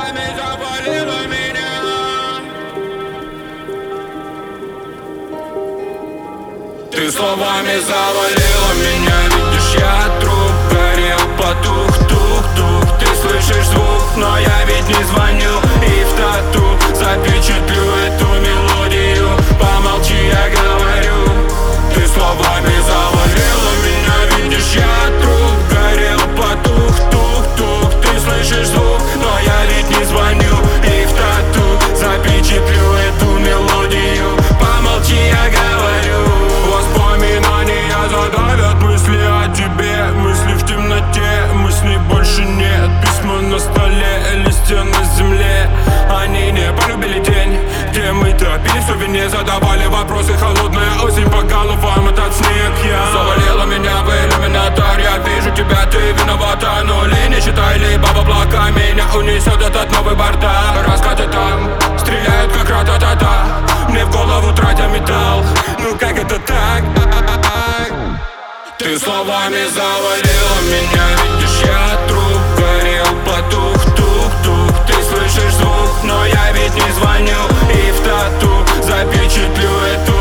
словами завалила меня. Ты словами завалила меня. Видишь, я труп, горел, потух, тух-тух. Ты слышишь звук, но я ведь не звоню. И в тату запечатлю эту мелодию. Помолчи, я говорю. Ты словами завалила меня. Видишь, я труп, горел, потух, тух-тух. Ты слышишь звук, но я ведь не звоню. И в тату запечатлю эту мелодию. Помолчи, я говорю. Воспоминания задавят мысли о тебе. Мысли в темноте, мыслей больше нет. Письма на столе, листья на земле. Они не полюбили день, где мы топили в вине. Задавали вопросы, холодная осень по головам. Этот снег я завалила меня в иллюминатор. Я вижу тебя, ты виновата. Нули не считай, либо в облака. Меня унесет этот новый бардак. Раскаты там стреляют как ра-та-та-та. Мне в голову тратя металл. Ну как это так? Ты словами завалила меня. Видишь, я труп, горел, потух, тух-тух. Ты слышишь звук, но я ведь не звоню. И в тату запечатлю эту